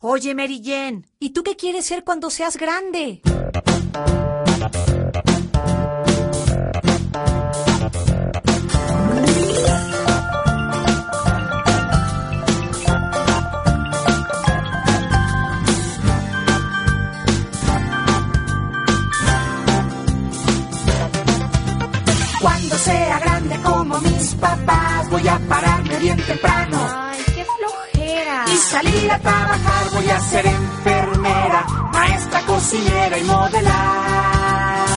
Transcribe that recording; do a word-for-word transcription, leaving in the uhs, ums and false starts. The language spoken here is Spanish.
Oye, Mary Jane, ¿y tú qué quieres ser cuando seas grande? Cuando sea grande como mis papás, voy a pararme bien temprano. Ay, qué flojera. Y salir a trabajar, voy a ser enfermera, maestra, cocinera y modelar.